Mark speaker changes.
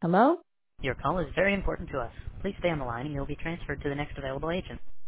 Speaker 1: Hello?
Speaker 2: Your call is very important to us. Please stay on the line and you'll be transferred to the next available agent.